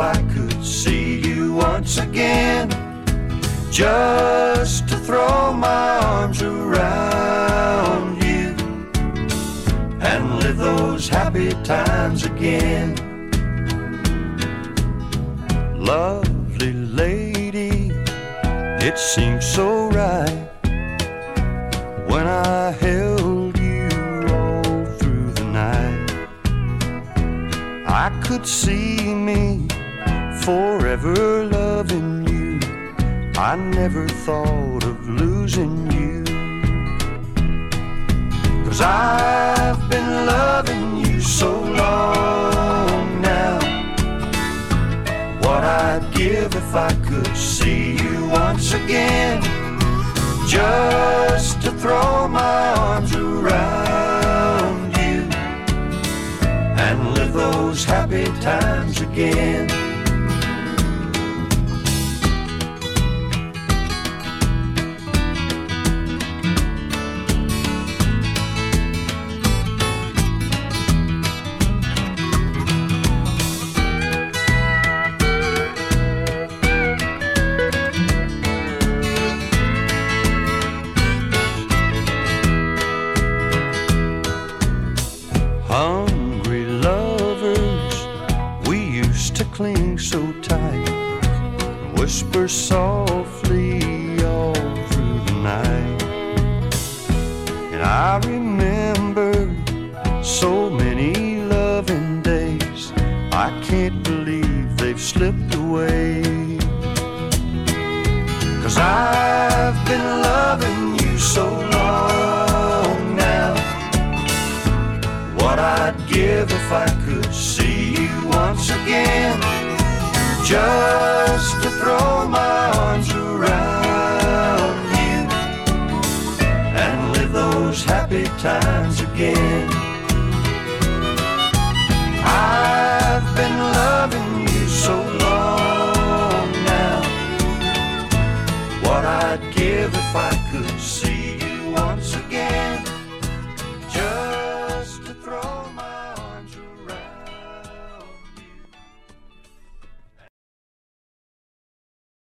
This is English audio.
I could see you once again, just to throw my arms around you and live those happy times again. Lovely lady, it seemed so right when I held you all through the night. I could see me forever loving you. I never thought of losing you, 'cause I've been loving you so long now. What I'd give if I could see you once again, just to throw my arms around you and live those happy times again. Hungry lovers, we used to cling so tight, whisper softly all through the night. And I remember so many loving days, I can't believe they've slipped away. 'Cause I've been loving you so long now. What I'd give if I could see you once again, just to throw my arms around you and live those happy times again. I've been loving you so long now. What I'd give if I could see you once again,